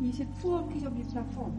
Il fait fou qui sur le plafond.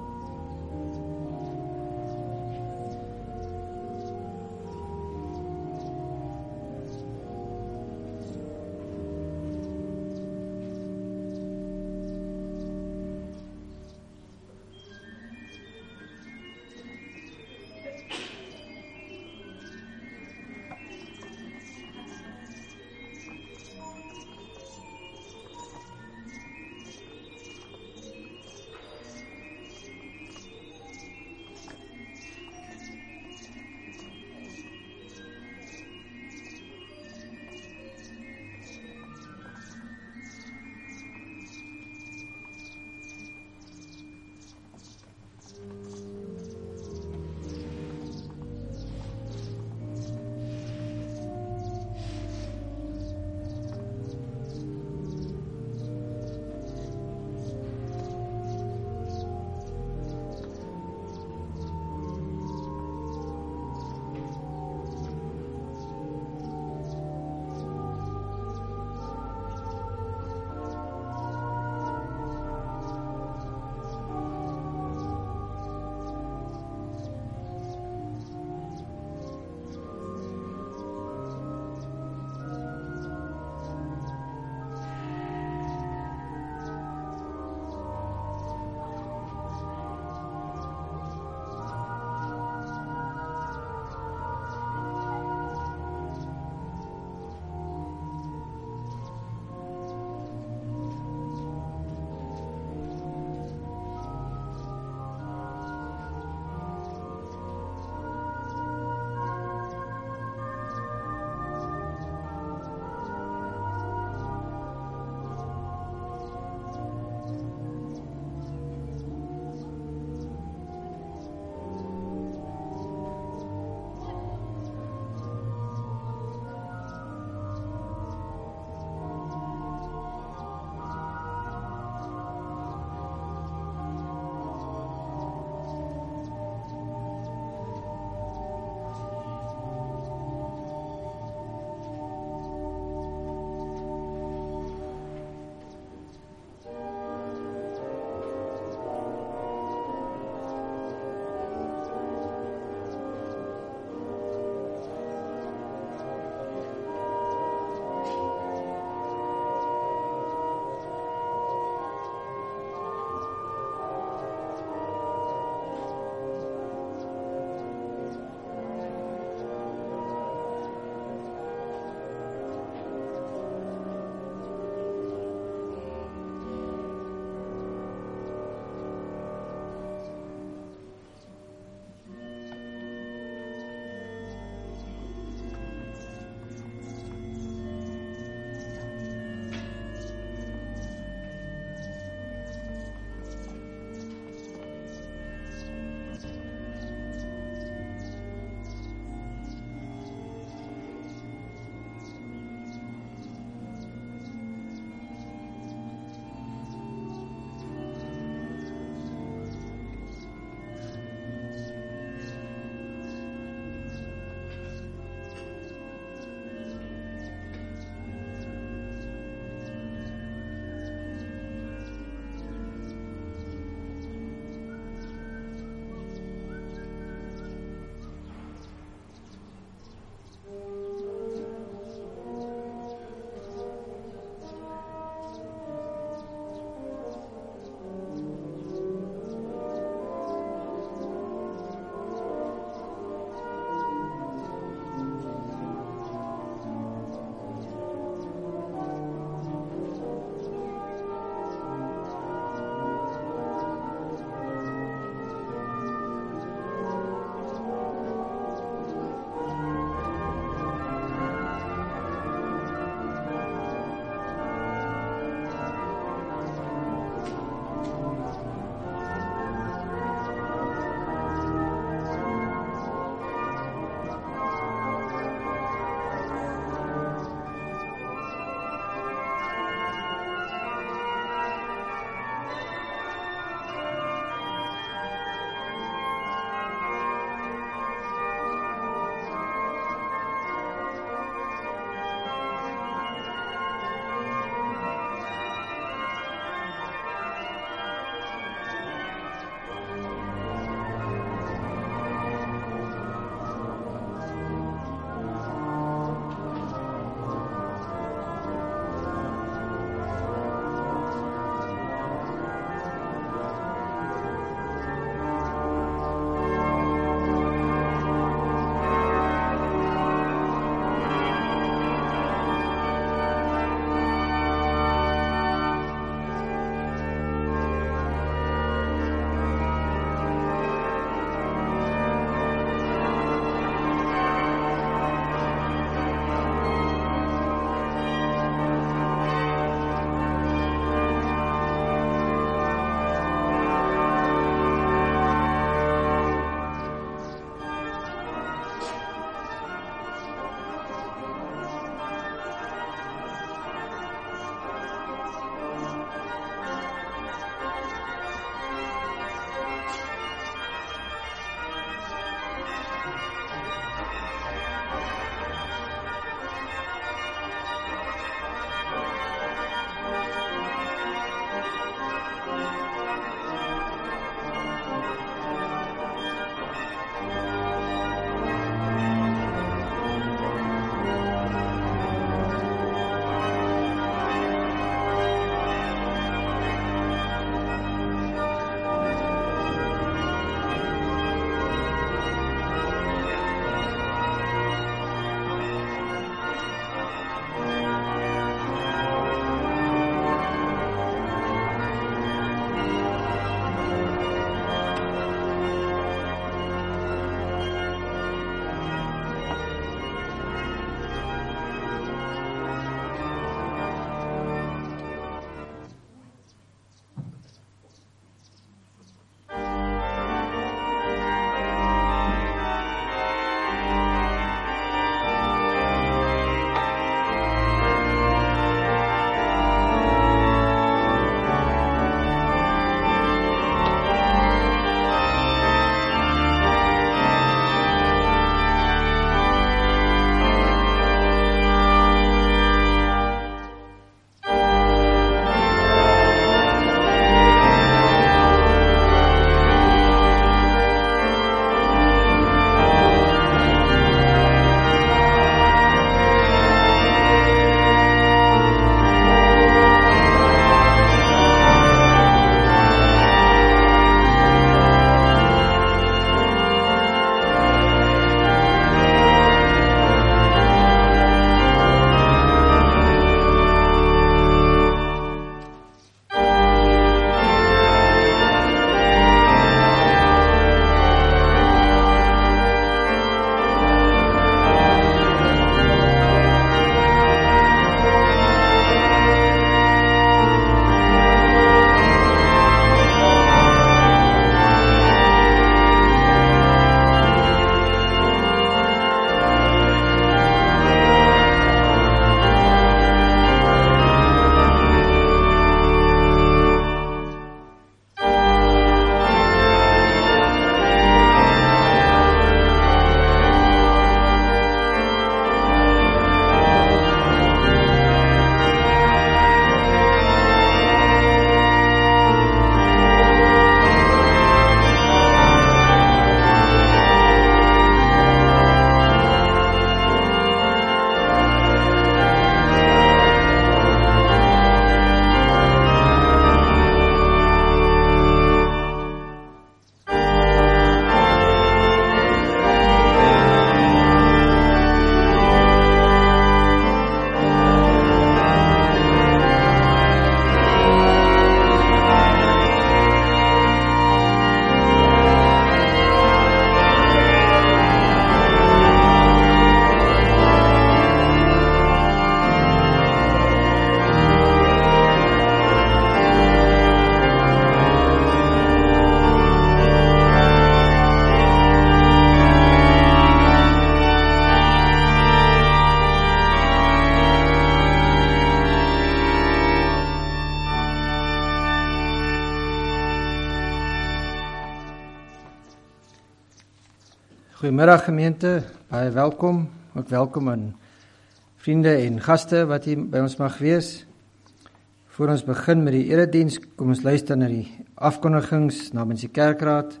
Goeiemiddag gemeente, baie welkom. Ook welkom aan vriende en gaste wat hier by ons mag wees. Voor ons begin met die erediens, kom ons luister na die afkondigings namens die kerkraad.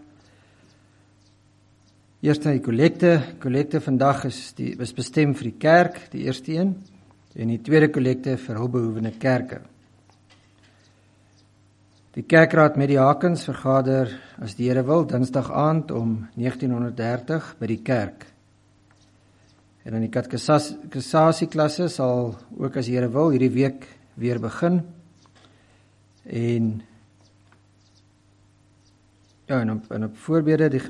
Eerst na die kollekte. Kollekte vandag is bestem vir die kerk, die eerste een, en die tweede kollekte vir hulpbehoevende kerke. Die kerkraad met die Hakens vergader, as die Here wil, Dinsdag aand om 19:30 by die kerk. En dan die katekisasieklasse sal ook, as die Here wil, hierdie week weer begin. En op voorbede,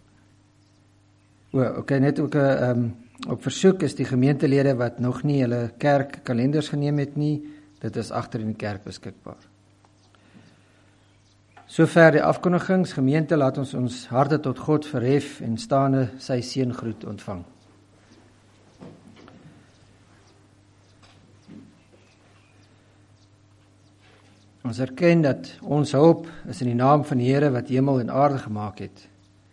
net ook op versoek is die gemeentelede wat nog nie hulle kerkkalenders geneem het nie, dit is agter in die kerk beskikbaar. Sover die afkondigings, gemeente, laat ons harte tot God verhef en staande sy seëngroet ontvang. Ons erken dat ons hulp is in die naam van die Here wat hemel en aarde gemaak het.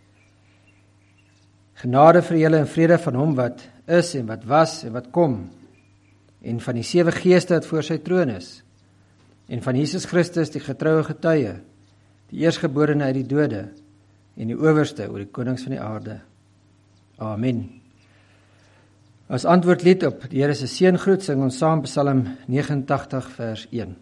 Genade vir julle en vrede van hom wat is en wat was en wat kom, en van die 7 geeste wat voor sy troon is, en van Jesus Christus die getroue getuie, die eerstgeborene uit die dode, en die owerste oor die konings van die aarde. Amen. As antwoordlied op die Here se seëngroet sing ons saam Psalm 89 vers 1.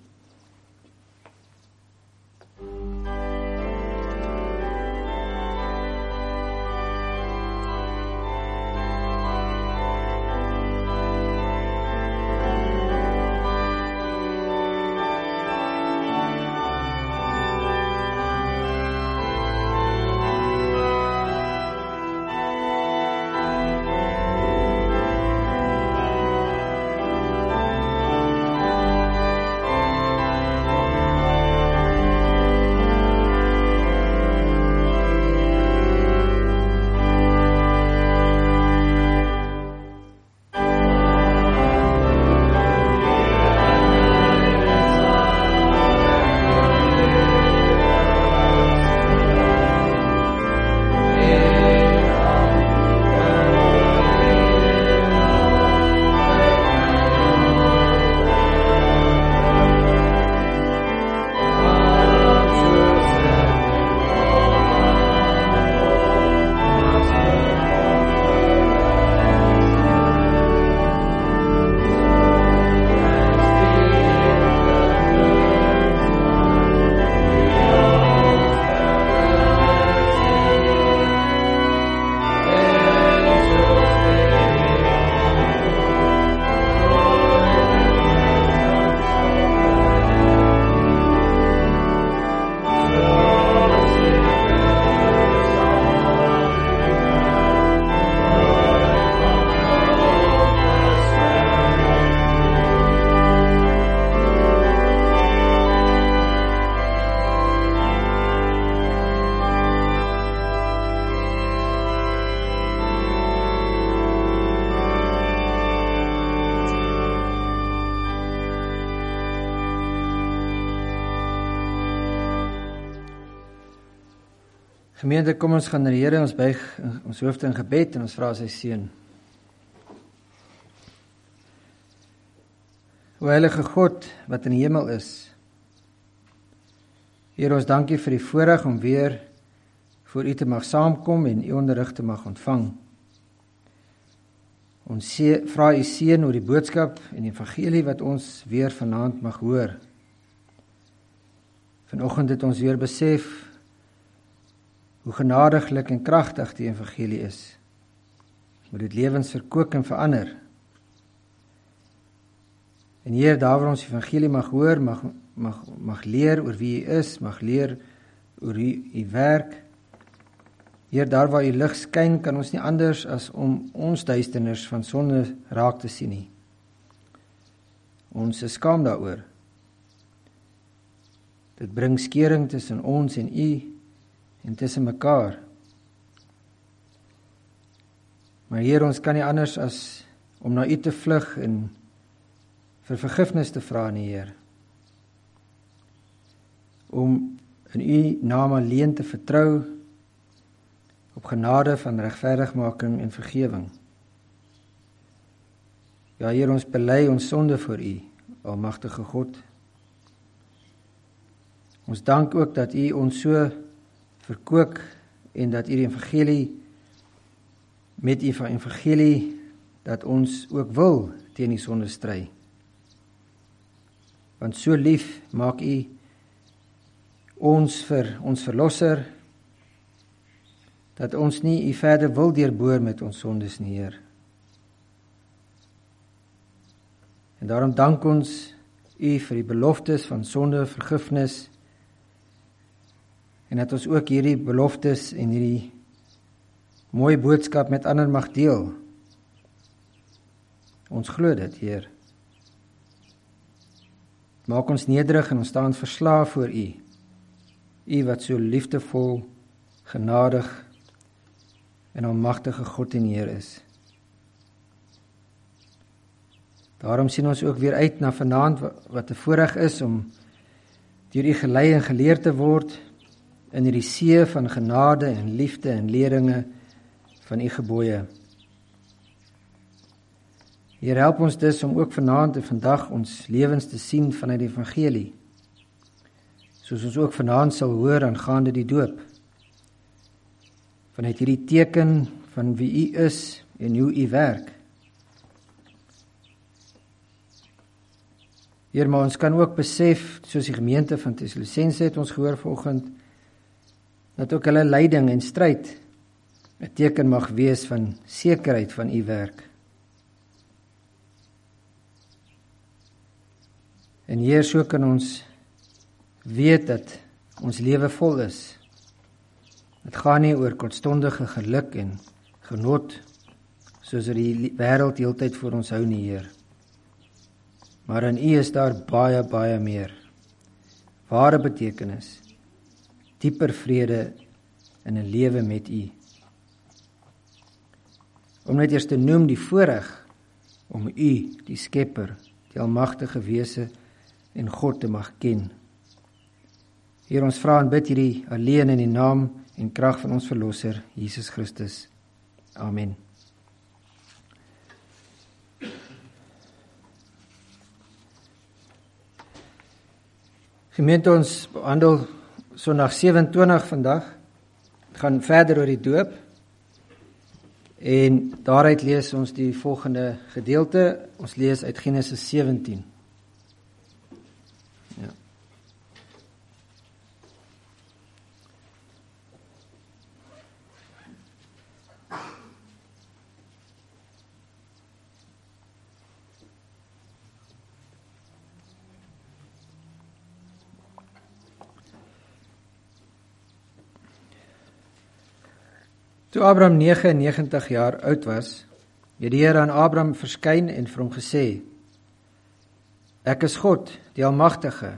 Gemeente, kom ons gaan na die Here, ons buig ons hoofde in gebed en ons vra sy seën. O heilige God wat in die hemel is, Here, ons dankie vir die voorreg om weer voor U te mag saamkom en U onderrig te mag ontvang. Ons vra U seën oor die boodskap en die evangelie wat ons weer vanaand mag hoor. Vanoggend het ons weer besef hoe genadiglik en kragtig die evangelie is. Hoe dit lewens verkoop en verander. En Heer, daar waar ons die evangelie mag hoor, mag leer oor wie U is, mag leer oor U werk. Heer, daar waar U lig skyn, kan ons nie anders as om ons duisternis van sonde raak te sien nie. Ons is skaam daaroor. Dit bring skeuring tussen ons en U, en tussen mekaar. Maar Heer, ons kan nie anders as om na U te vlug en vir vergifnis te vra nie, Heer. Om in U naam alleen te vertrou op genade van regverdigmaking en vergewing. Ja, Heer, ons bely ons sonde voor U, almagtige God. Ons dank ook dat U ons so verkoop en dat U die evangelie, met U van evangelie, dat ons ook wil teen die sonde stry. Want so lief maak U ons vir ons verlosser, dat ons nie U verder wil deurboor met ons sondes nie, Heer. En daarom dank ons U vir die beloftes van sonde, vergifnis, en dat ons ook hierdie beloftes en hierdie mooie boodskap met ander mag deel. Ons glo dit, Heer. Maak ons nederig en ons staan verslaaf voor U. U wat so liefdevol, genadig en almagtige God en Heer is. Daarom sien ons ook weer uit na vanaand wat 'n voorreg is om deur U gelei en geleer te word in hierdie see van genade en liefde en leringe van U gebooie. Heer, help ons dus om ook vanaand en vandag ons lewens te sien vanuit die evangelie, soos ons ook vanaand sal hoor aangaande die doop, vanuit hierdie teken van wie U is en hoe U werk. Heer, maar ons kan ook besef, soos die gemeente van Tessalonisense het ons gehoor vanoggend, dat ook hulle lyding en stryd 'n teken mag wees van sekerheid van U werk. En Heer, so kan ons weet dat ons lewe vol is. Dit gaan nie oor kortstondige geluk en genot, soos die wêreld heeltyd voor ons hou nie, Heer. Maar in U is daar baie, baie meer. Ware betekenis, dieper vrede in 'n lewe met U. Om net eers te noem die voorreg om U, die Skepper, die almagtige wese en God te mag ken. Heer, ons vra en bid hierdie alleen in die naam en krag van ons Verlosser, Jesus Christus. Amen. Gemeente, ons behandel Sondag 27 vandag. Het gaan verder oor die doop. En daaruit lees ons die volgende gedeelte. Ons lees uit Genesis 17. Ja. Toe Abraham 99 jaar oud was, het die Here aan Abraham verskyn en vir hom gesê: Ek is God, die Almagtige.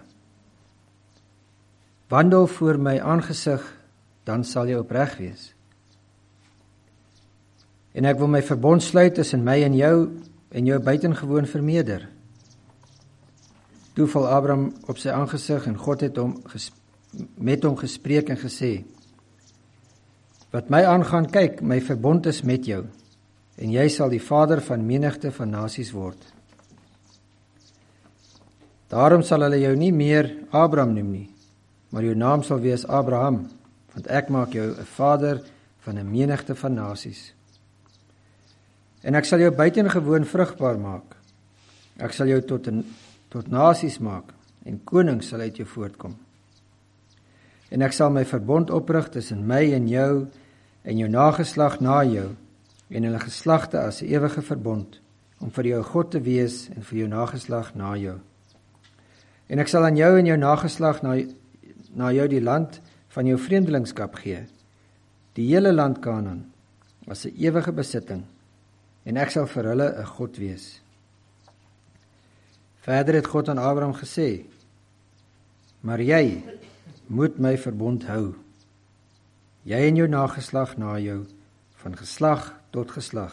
Wandel voor my aangesig, dan sal jy opreg wees. En ek wil my verbond sluit tussen my en jou buitengewoon vermeerder. Toe val Abraham op sy aangesig en God het met hom gespreek en gesê: Wat my aangaan, kyk, my verbond is met jou, en jy sal die vader van menigte van nasies word. Daarom sal hulle jou nie meer Abraham noem nie, maar jou naam sal wees Abraham, want ek maak jou 'n vader van 'n menigte van nasies. En ek sal jou buitengewoon vrugbaar maak. Ek sal jou tot nasies maak, en konings sal uit jou voortkom. En ek sal my verbond oprig tussen my en jou nageslag na jou, en hulle geslagte as 'n ewige verbond, om vir jou God te wees en vir jou nageslag na jou. En ek sal aan jou en jou nageslag na jou die land van jou vreemdelingskap gee, die hele land Kanaan, as 'n ewige besitting, en ek sal vir hulle 'n God wees. Verder het God aan Abraham gesê: Maar jy moet my verbond hou, jy en jou nageslag na jou, van geslag tot geslag.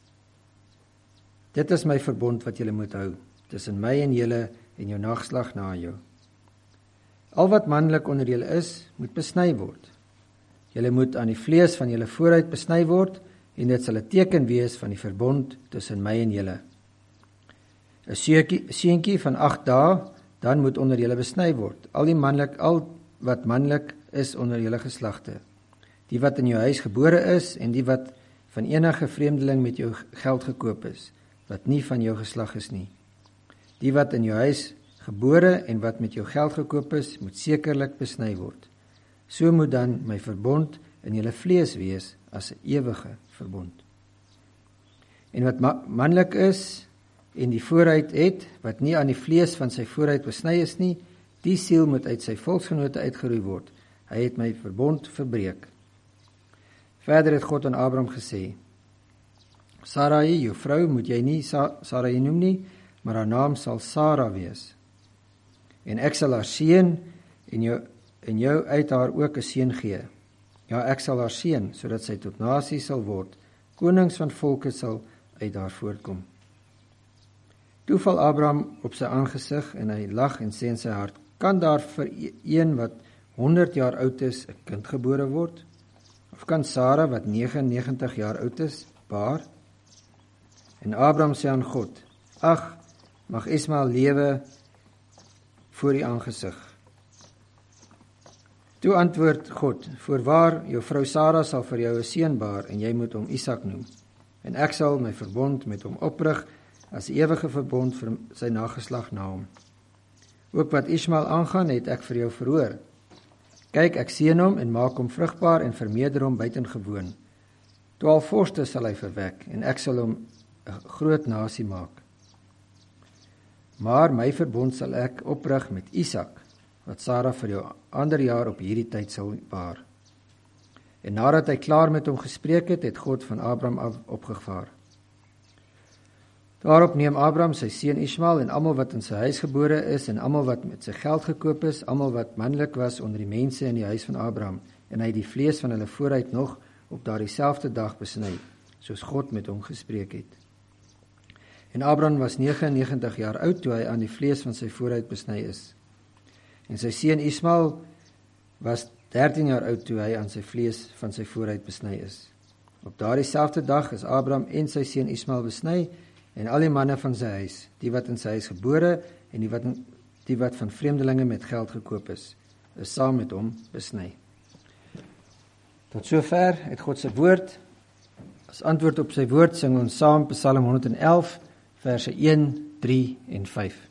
Dit is my verbond wat julle moet hou, tussen my en julle en jou nageslag na jou. Al wat manlik onder julle is, moet besny word. Julle moet aan die vlees van julle vooruit besny word, en dit sal 'n teken wees van die verbond tussen my en julle. 'n Seentjie van 8 dae, dan moet onder julle besny word, al wat manlik is onder julle geslagte, die wat in jou huis gebore is, en die wat van enige vreemdeling met jou geld gekoop is, wat nie van jou geslag is nie. Die wat in jou huis gebore en wat met jou geld gekoop is, moet sekerlik besny word. So moet dan my verbond in julle vlees wees as 'n ewige verbond. En wat manlik is en die vooruit het, wat nie aan die vlees van sy vooruit besny is nie, die siel moet uit sy volksgenote uitgeroei word. Hy het my verbond verbreek. Verder het God aan Abraham gesê, Sarai, jou vrou, moet jy nie Sarai noem nie, maar haar naam sal Sara wees. En ek sal haar seën en jou uit haar ook 'n seun gee. Ja, ek sal haar seën, sodat sy tot nasie sal word. Konings van volke sal uit haar voortkom. Toe val Abraham op sy aangesig en hy lag en sê in sy hart, kan daar vir een wat 100 jaar oud is 'n kind gebore word? Of kan Sara wat 99 jaar oud is, baar? En Abraham sê aan God, ag, mag Ismael lewe voor u aangesig. Toe antwoord God, voorwaar, jou vrou Sara sal vir jou 'n seun baar en jy moet hom Isak noem. En ek sal my verbond met hom oprig as 'n ewige verbond vir sy nageslag na hom. Ook wat Ismael aangaan, het ek vir jou verhoor. Kyk, ek seën hom en maak hom vrugbaar en vermeerder hom buitengewoon. 12 vorste sal hy verwek en ek sal hom 'n groot nasie maak. Maar my verbond sal ek oprig met Isak, wat Sara vir jou ander jaar op hierdie tyd sal baar. En nadat hy klaar met hom gespreek het, het God van Abraham af opgevaar. Daarop neem Abraham sy seun Ismael en almal wat in sy huis gebore is en almal wat met sy geld gekoop is, almal wat manlik was onder die mense in die huis van Abraham, en hy die vlees van hulle vooruit nog op daardie selfde dag besny, soos God met hom gespreek het. En Abraham was 99 jaar oud toe hy aan die vlees van sy vooruit besny is. En sy seun Ismael was 13 jaar oud toe hy aan sy vlees van sy vooruit besny is. Op daardie selfde dag is Abraham en sy seun Ismael besny, en al die manne van sy huis, die wat in sy huis gebore en die wat van vreemdelinge met geld gekoop is saam met hom besny. Tot sover het God se woord. As antwoord op sy woord sing ons saam Psalm 111 verse 1, 3 en 5.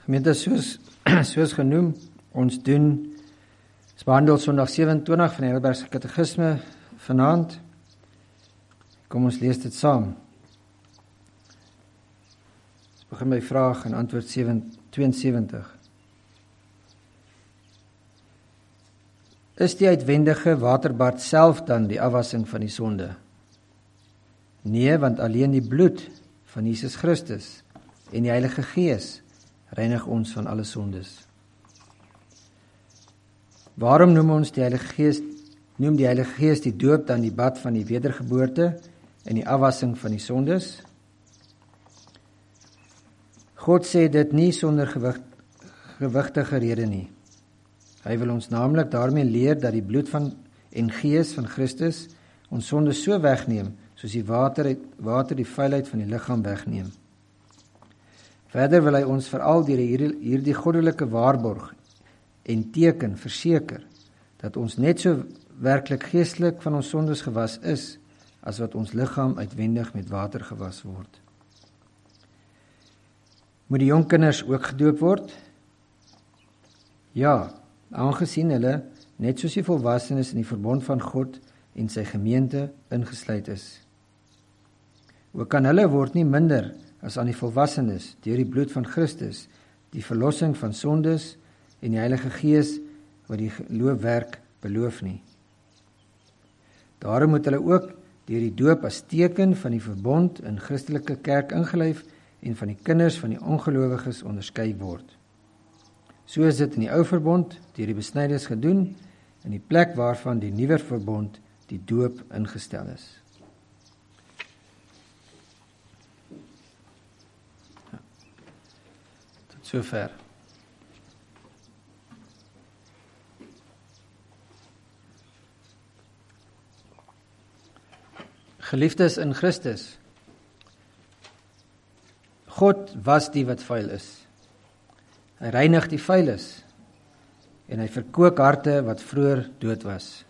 Gemeente, soos genoem, ons ons behandel Sondag 27 van die Heidelbergse Katekisme vanaand. Kom ons lees dit saam. Ons begin by vraag en antwoord 72. Is die uitwendige waterbad self dan die afwassing van die sonde? Nee, want alleen die bloed van Jesus Christus en die Heilige Gees reinig ons van alle sondes. Waarom noem die Heilige Gees die doop dan die bad van die wedergeboorte en die afwassing van die sondes? God sê dit nie sonder gewigtige rede nie. Hy wil ons naamlik daarmee leer dat die bloed en gees van Christus ons sondes so wegneem, soos die water die vuilheid van die liggaam wegneem. Verder wil hy ons veral deur hierdie goddelike waarborg en teken verseker, dat ons net so werklik geestelik van ons sondes gewas is, as wat ons liggaam uitwendig met water gewas word. Moet die jong kinders ook gedoop word? Ja, aangesien hulle, net soos die volwassenes in die verbond van God en sy gemeente ingesluit is. Ook aan hulle word nie minder as aan die volwassenes deur die bloed van Christus, die verlossing van sondes en die Heilige Gees wat die geloofwerk beloof nie. Daarom moet hulle ook deur die doop as teken van die verbond in Christelike kerk ingelyf en van die kinders van die ongelowiges onderskei word. So is dit in die ou verbond deur die besnydenis gedoen, in die plek waarvan die nuwe verbond die doop ingestel is. Tot sover. Geliefdes in Christus, God was die wat vuil is. Hy reinig die vuiles en hy verkoop harte wat vroeër dood was.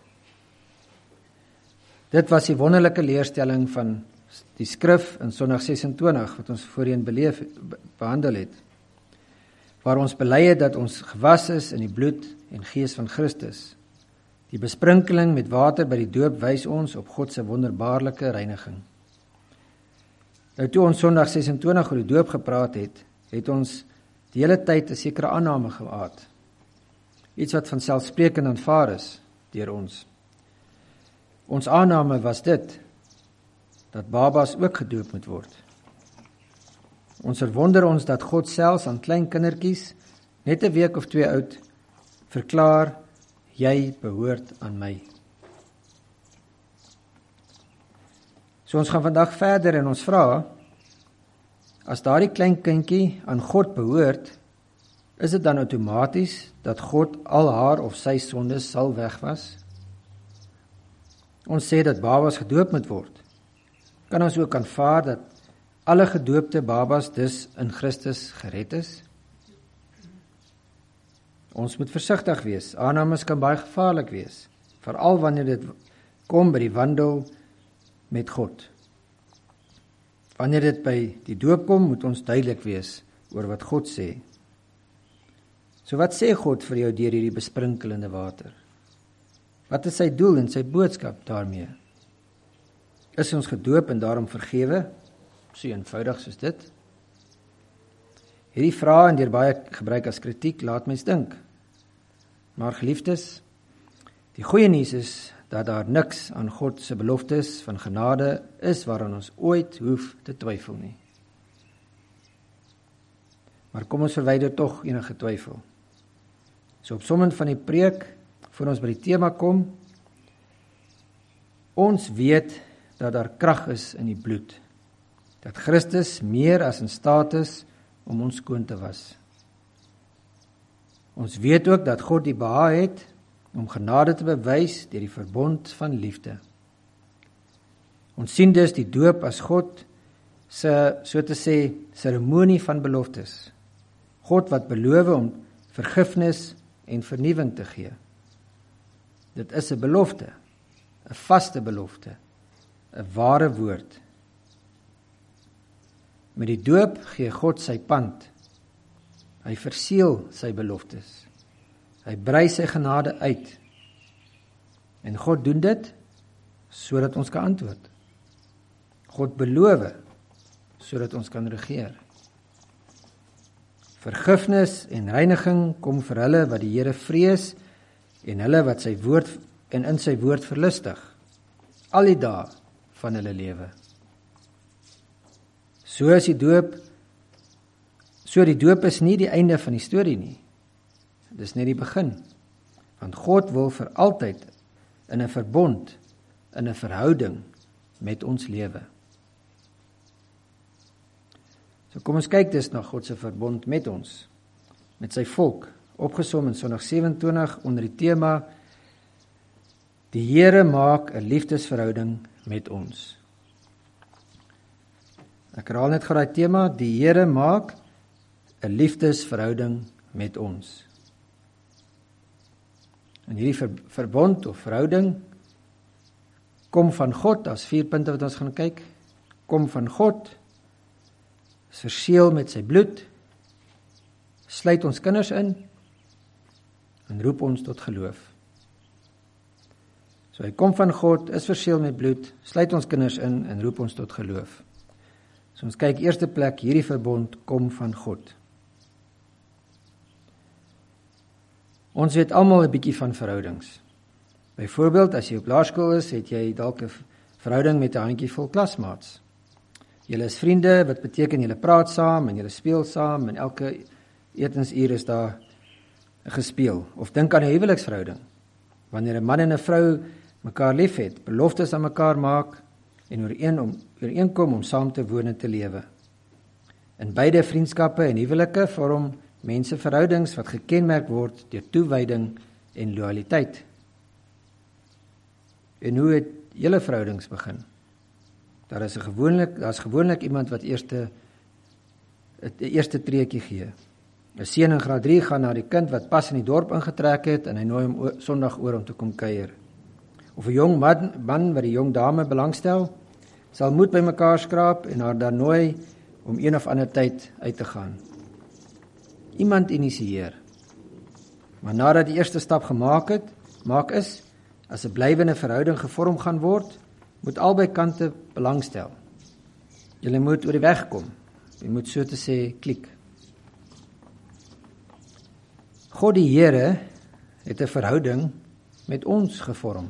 Dit was die wonderlike leerstelling van die skrif in Sondag 26 wat ons voorheen behandel het, waar ons bely het dat ons gewas is in die bloed en gees van Christus. Die besprinkeling met water by die doop wys ons op God se wonderbaarlike reiniging. Nou toe ons Sondag 26 oor die doop gepraat het, het ons die hele tyd 'n sekere aanname gehad. Iets wat vanselfsprekend aanvaar is deur ons. Ons aanname was dit, dat babas ook gedoop moet word. Ons verwonder ons dat God selfs aan klein kindertjies, net 'n week of 2 oud, verklaar, jy behoort aan my. So ons gaan vandag verder en ons vra, as daardie klein kindjie aan God behoort, is dit dan outomaties dat God al haar of sy sondes sal wegwas? Ons sê dat babas gedoop moet word. Kan ons ook aanvaar dat alle gedoopte babas dus in Christus gered is? Ons moet versigtig wees. Aannames kan baie gevaarlik wees, veral wanneer dit kom by die wandel met God. Wanneer dit by die doop kom, moet ons duidelik wees oor wat God sê. So wat sê God vir jou deur hierdie besprinkelende water? Wat is sy doel en sy boodskap daarmee? Is ons gedoop en daarom vergewe? So eenvoudig soos dit. Hierdie vrae en deur baie gebruik as kritiek laat mens dink. Maar geliefdes, die goeie nuus is dat daar niks aan God se beloftes van genade is waaraan ons ooit hoef te twyfel nie. Maar kom ons verwyder tog enige twyfel. So opsommend van die preek, voor ons by die tema kom, ons weet dat daar krag is in die bloed, dat Christus meer as in staat is om ons skoon te was. Ons weet ook dat God die behaag het om genade te bewys deur die verbond van liefde. Ons sien dus die doop as God se, so te sê, seremonie van beloftes. God wat beloof om vergifnis en vernuwing te gee. Dit is 'n belofte, 'n vaste belofte, 'n ware woord. Met die doop gee God sy pand. Hy verseël sy beloftes. Hy brei sy genade uit. En God doen dit sodat ons kan antwoord. God beloof sodat ons kan regeer. Vergifnis en reiniging kom vir hulle wat die Here vrees en hulle wat sy woord en in sy woord verlustig, al die dae van hulle lewe. So die doop is nie die einde van die storie nie. Dis net die begin. Want God wil vir altyd in 'n verbond, in 'n verhouding met ons lewe. So kom ons kyk dus na God se verbond met ons, met sy volk, opgesom in Sondag 27 onder die tema Die Here maak 'n liefdesverhouding met ons. Ek herhaal net gou daai tema, die Here maak 'n liefdesverhouding met ons. En hierdie verbond of verhouding kom van God, as 4 punte wat ons gaan kyk, kom van God, is verseël met sy bloed, sluit ons kinders in, en roep ons tot geloof. So hy kom van God, is verseël met bloed, sluit ons kinders in, en roep ons tot geloof. So ons kyk eerste plek, hierdie verbond kom van God. Ons weet almal 'n bietjie van verhoudings. Byvoorbeeld, as jy op laerskool is, het jy dalk 'n verhouding met 'n handjievol klasmaats. Julle is vriende, wat beteken julle praat saam en julle speel saam en elke etensuur is daar gespeel. Of dink aan 'n huweliksverhouding. Wanneer 'n man en 'n vrou mekaar liefhet, beloftes aan mekaar maak en ooreenkom om saam te woon en te lewe. In beide vriendskappe en huwelike vorm mense verhoudings wat gekenmerk word deur toewyding en loyaliteit. En hoe het julle verhoudings begin? Daar's gewoonlik iemand wat eerste treetjie gee. 'n Seun in graad 3 gaan na die kind wat pas in die dorp ingetrek het en hy nooi hom Sondag oor om te kom kuier. Of 'n jong man wat die jong dame belangstel, sal moed by mekaar skraap en haar dan nooi om een of ander tyd uit te gaan. Iemand initieer. Maar nadat die eerste stap maak is, as 'n blywende verhouding gevorm gaan word, moet albei kante belangstel. Julle moet oor die weg kom. Jy moet so te sê klik. God die Here het 'n verhouding met ons gevorm.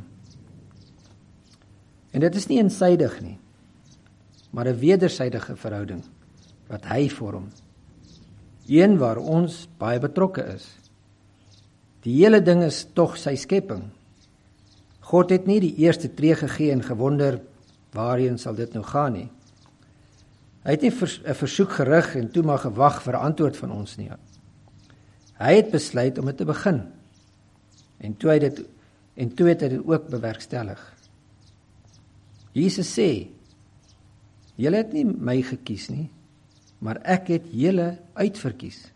En dit is nie eensydig nie, maar 'n wedersydige verhouding wat hy vorm. Een waar ons baie betrokke is. Die hele ding is tog sy skepping. God het nie die eerste tree gegee en gewonder, waarheen sal dit nou gaan nie. Hy het nie 'n versoek gerig en toe maar gewag vir 'n antwoord van ons nie. Hy het besluit om dit te begin. En toe het hy dit ook bewerkstellig. Jesus sê, julle het nie my gekies nie, maar ek het julle uitverkies.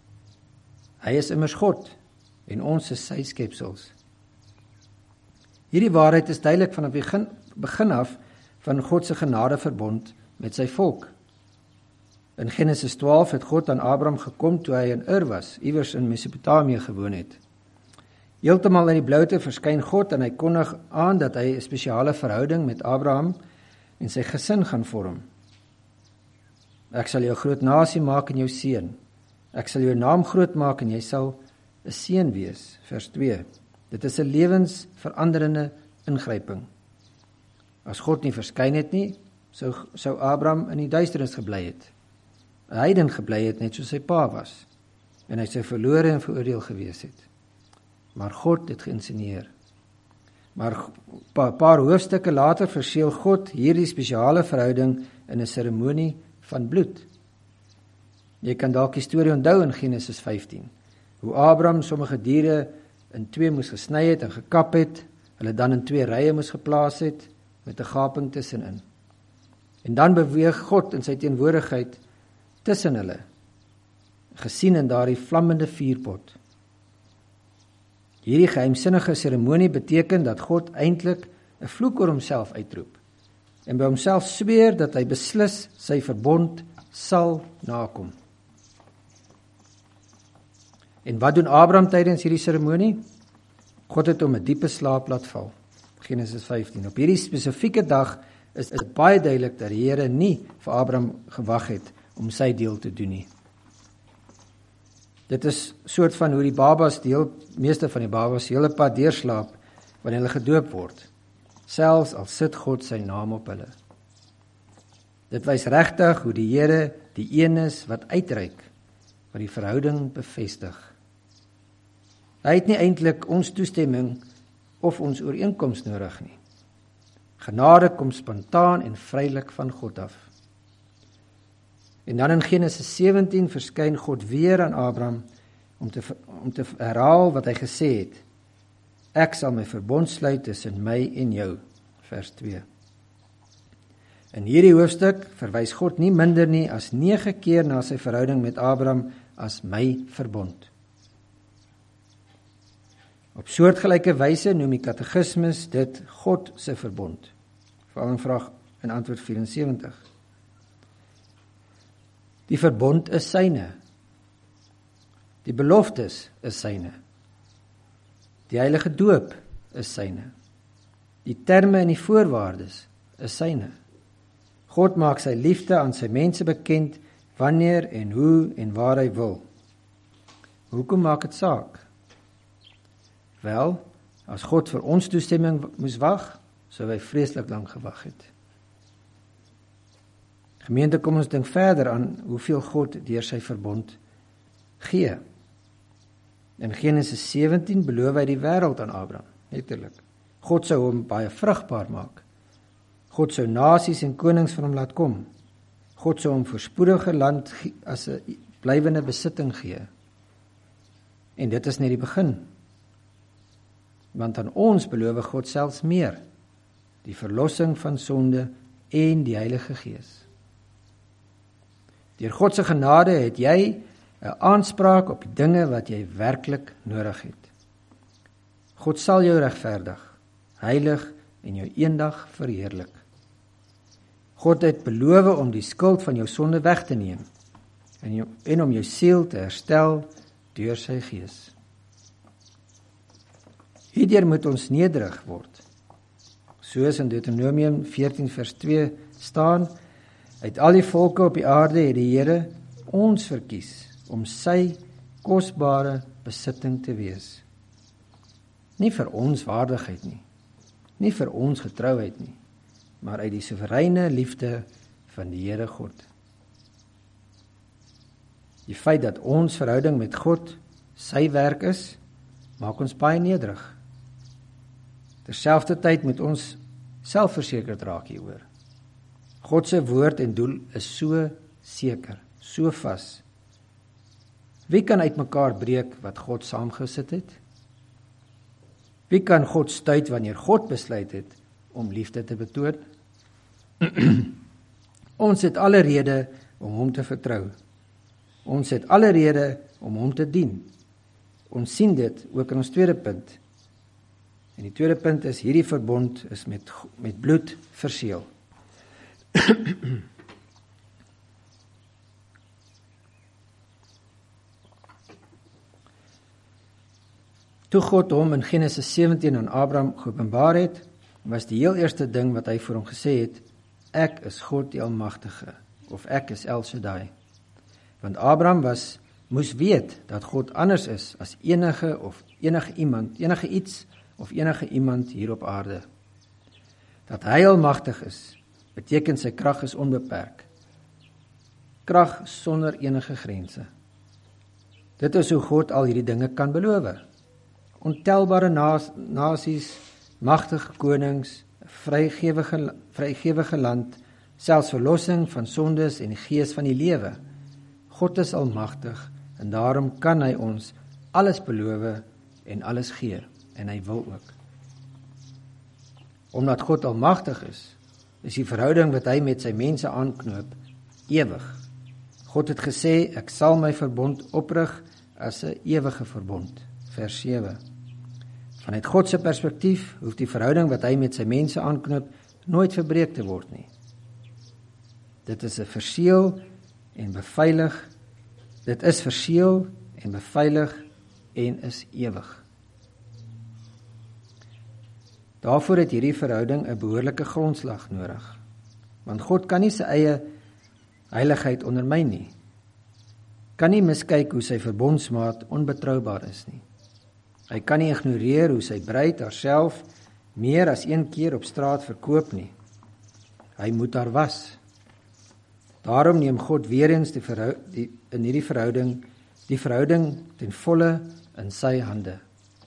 Hy is immers God en ons is sy skepsels. Hierdie waarheid is duidelik vanaf die begin af van God se genadeverbond met sy volk. In Genesis 12 het God aan Abraham gekom toe hy in Ur was, iewers in Mesopotamië gewoon het. Heeltemal in die bloute verskyn God en hy kondig aan dat hy 'n spesiale verhouding met Abraham en sy gesin gaan vorm. Ek sal jou groot nasie maak in jou seun. Ek sal jou naam groot maak en jy sal 'n seun wees. Vers 2. Dit is 'n lewensveranderende ingryping. As God nie verskyn het nie, sou Abraham in die duisternis gebly het. 'n Heiden gebly het net soos sy pa was. En hy sou verlore en veroordeel gewees het. Maar God het geïnsinueer. Maar 'n paar hoofstukke later verseël God hierdie spesiale verhouding in 'n seremonie van bloed. Jy kan dalk die storie onthou in Genesis 15, hoe Abraham sommige diere in 2 moes gesny het en gekap het, hulle dan in 2 rye moes geplaas het, met 'n gaping tussenin. En dan beweeg God in sy teenwoordigheid tussen hulle, gesien in daardie vlammende vuurpot. Hierdie geheimsinnige seremonie beteken dat God eintlik 'n vloek oor homself uitroep en by homself sweer dat hy beslis sy verbond sal nakom. En wat doen Abraham tydens hierdie seremonie? God het hom 'n diepe slaap laat val. Genesis 15. Op hierdie spesifieke dag is dit baie duidelik dat die Here nie vir Abraham gewag het om sy deel te doen nie. Dit is soort van hoe die babas, meeste van die babas, hele pad deurslaap wanneer hulle gedoop word, selfs al sit God sy naam op hulle. Dit wys regtig hoe die Here die een is wat uitreik, wat die verhouding bevestig. Hy het nie eintlik ons toestemming of ons ooreenkoms nodig nie. Genade kom spontaan en vrylik van God af. En dan in Genesis 17 verskyn God weer aan Abraham om te herhaal wat hy gesê het. Ek sal my verbond sluit tussen my en jou, vers 2. In hierdie hoofstuk verwys God nie minder nie as 9 keer na sy verhouding met Abraham as my verbond. Op soortgelyke wyse noem die katekismus dit God se verbond. Veral in vraag en antwoord 74. Die verbond is syne. Die beloftes is syne. Die heilige doop is syne. Die terme en die voorwaardes is syne. God maak sy liefde aan sy mense bekend wanneer en hoe en waar hy wil. Hoekom maak dit saak? Wel, as God vir ons toestemming moes wag, sou hy vreeslik lank gewag het. Gemeente, kom ons dink verder aan hoeveel God deur sy verbond gee. In Genesis 17 beloof hy die wêreld aan Abraham, letterlik. God sou hom baie vrugbaar maak. God sou nasies en konings van hom laat kom. God sou hom voorspoedige land as 'n blywende besitting gee. En dit is net die begin. Want aan ons beloof God selfs meer, die verlossing van sonde en die Heilige Gees. Deur God se genade het jy 'n aanspraak op die dinge wat jy werklik nodig het. God sal jou regverdig, heilig en jou eendag verheerlik. God het beloof om die skuld van jou sonde weg te neem en om jou siel te herstel deur sy Gees. Hierdeur moet ons nederig word. Soos in Deuteronomium 14 vers 2 staan, uit al die volke op die aarde het die Here ons verkies om sy kosbare besitting te wees. Nie vir ons waardigheid nie vir ons getrouheid nie, maar uit die soewereine liefde van die Here God. Die feit dat ons verhouding met God sy werk is, maak ons baie nederig. Terselfdertyd moet ons selfversekerd raak hieroor. God se woord en doel is so seker, so vas. Wie kan uitmekaar breek wat God saamgesit het? Wie kan God stuit wanneer God besluit het om liefde te betoon? Ons het alle rede om hom te vertrou. Ons het alle rede om hom te dien. Ons sien dit ook in ons tweede punt. En die tweede punt is, hierdie verbond is met bloed verseël. Toe God hom in Genesis 17 aan Abraham geopenbaar het, was die heel eerste ding wat hy vir hom gesê het, ek is God die Almagtige, of ek is El Shaddai. Want Abraham moes weet dat God anders is as enige iemand hier op aarde. Dat hy almagtig is, beteken sy krag is onbeperk. Krag sonder enige grense. Dit is hoe God al hierdie dinge kan beloof. Ontelbare nasies, magtige konings, vrygewige land, selfs verlossing van sondes en die gees van die lewe. God is almagtig en daarom kan hy ons alles beloof en alles gee, en hy wil ook. Omdat God almagtig is die verhouding wat hy met sy mense aanknoop ewig. God het gesê, ek sal my verbond oprig as 'n ewige verbond, vers 7. Vanuit God se perspektief hoef die verhouding wat hy met sy mense aanknoop nooit verbreek te word nie. Dit is verseël en beveilig en is ewig. Daarvoor het hierdie verhouding 'n behoorlike grondslag nodig, want God kan nie sy eie heiligheid ondermyn nie, kan nie miskyk hoe sy verbondsmaat onbetroubaar is nie. Hy kan nie ignoreer hoe sy bruid haarself meer as een keer op straat verkoop nie. Hy moet haar was. Daarom neem God weer eens in hierdie verhouding die verhouding ten volle in sy hande.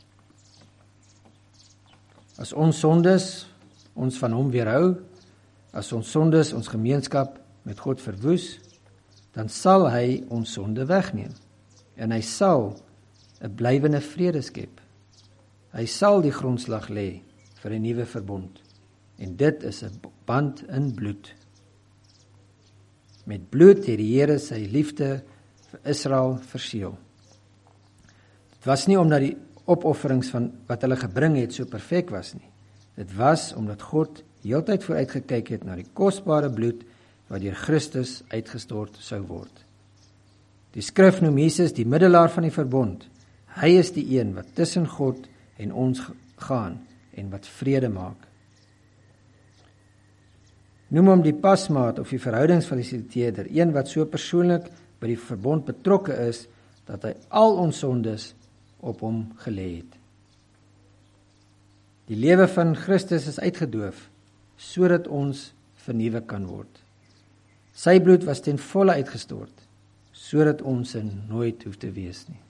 As ons sondes ons van hom weerhou, as ons sondes ons gemeenskap met God verwoes, dan sal hy ons sonde wegneem en hy sal 'n blywende vrede skep. Hy sal die grondslag lê vir 'n nuwe verbond en dit is 'n band in bloed. Met bloed het die Here sy liefde vir Israel verseël. Dit was nie omdat die opofferings van wat hulle gebring het so perfek was nie. Dit was omdat God heeltyd vooruitgekyk het na die kosbare bloed wat deur Christus uitgestort sou word. Die skrif noem Jesus die middelaar van die verbond. Hy is die een wat tussen God en ons gaan en wat vrede maak. Noem hom die pasmaat of die verhoudingsfasiliteerder, een wat so persoonlik by die verbond betrokke is, dat hy al ons sondes op hom gelê het. Die lewe van Christus is uitgedoof, sodat ons vernuwe kan word. Sy bloed was ten volle uitgestort, sodat ons nooit hoef te wees nie.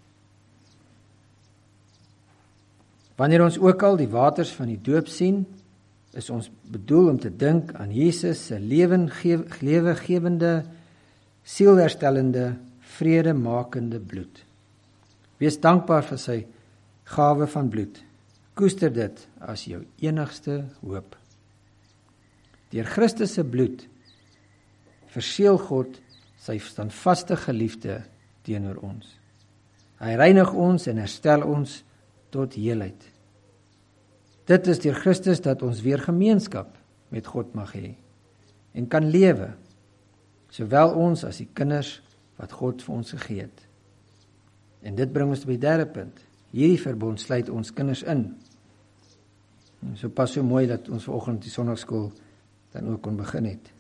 Wanneer ons ook al die waters van die doop sien, is ons bedoel om te dink aan Jesus se lewegewende, sielherstellende, vredemakende bloed. Wees dankbaar vir sy gawe van bloed. Koester dit as jou enigste hoop. Deur Christus se bloed verseël God sy standvaste geliefde teenoor ons. Hy reinig ons en herstel ons tot heelheid. Dit is deur Christus dat ons weer gemeenskap met God mag hê en kan lewe, sowel ons as die kinders wat God vir ons gegee het. En dit bring ons by die derde punt. Hierdie verbond sluit ons kinders in. So pas so mooi dat ons vanoggend die sonnaarskool dan ook kon begin het.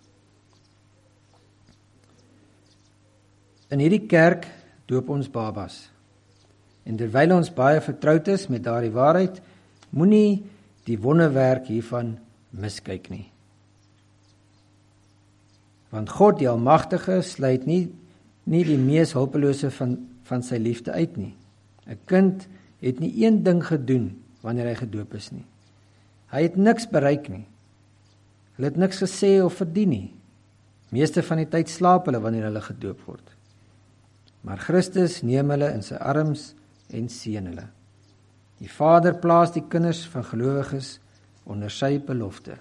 In hierdie kerk doop ons babas. En terwyl ons baie vertroud is met daardie waarheid, moenie die wonderwerk hiervan miskyk nie. Want God, die Almagtige, sluit nie die mees hulpelose van sy liefde uit nie. 'n Kind het nie een ding gedoen wanneer hy gedoop is nie. Hy het niks bereik nie. Hulle het niks gesê of verdien nie. Meeste van die tyd slaap hulle wanneer hulle gedoop word. Maar Christus neem hulle in sy arms en seën hulle. Die Vader plaas die kinders van gelowiges onder sy belofte.